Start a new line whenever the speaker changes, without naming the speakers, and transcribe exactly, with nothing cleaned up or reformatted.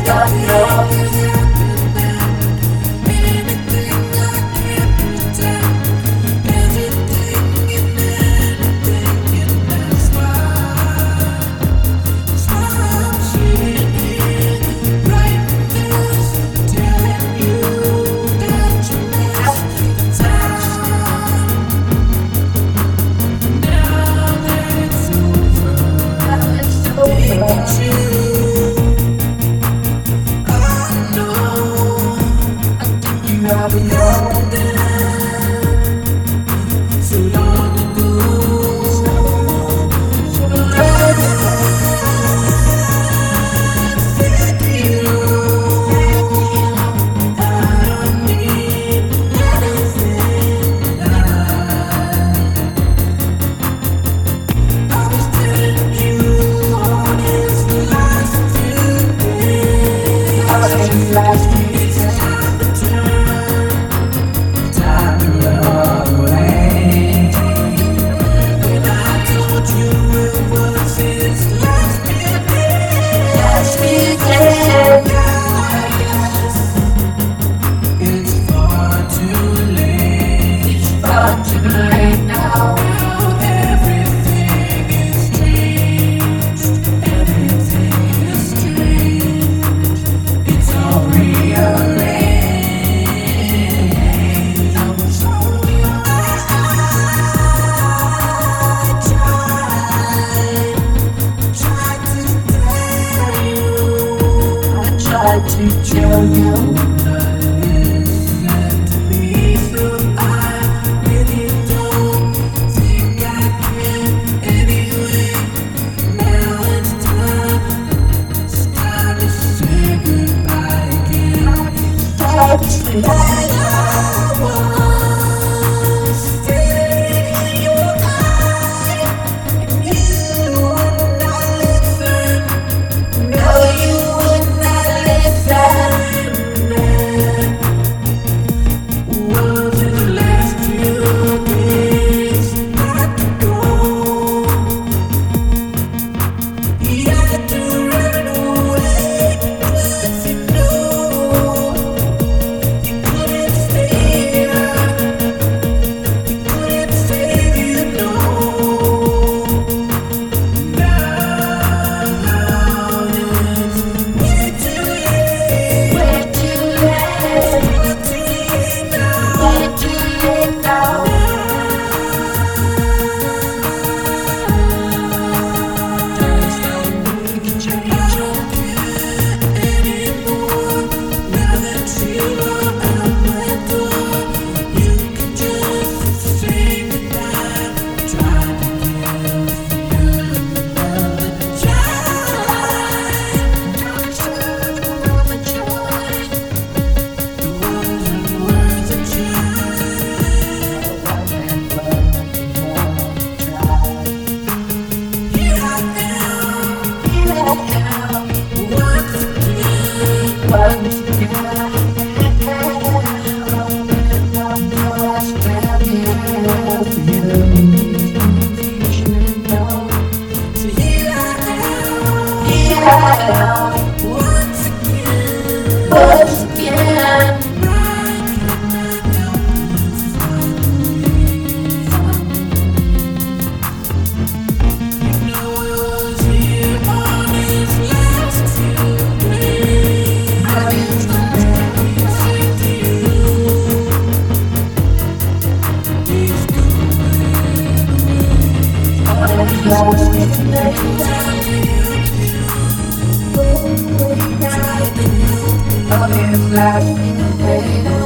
to tell you not listen to me, so I really don't think I can anyway. Now it's time, it's time to say goodbye again. Time to say goodbye. I was staring in your eye, and you would not listen. No, you would not listen. Was it the last few days I could go? You had to run away, but you knew you couldn't stay here. You couldn't stay here, no. Now it's way too late. Way too late. Way too late now. Way too late now. There's no way we can change. I don't care anymore. Now that you are at my door, you can just say goodbye. Try to give you another try. Don't search for the joy. The words and words that try. One and one try. Here I am. Here I am. Once again. Once again. So here I am. Here I am. Once again. Once again. You know I was here on his last few days. I was gonna say to you, he's going away. On his last few days. On his last few days.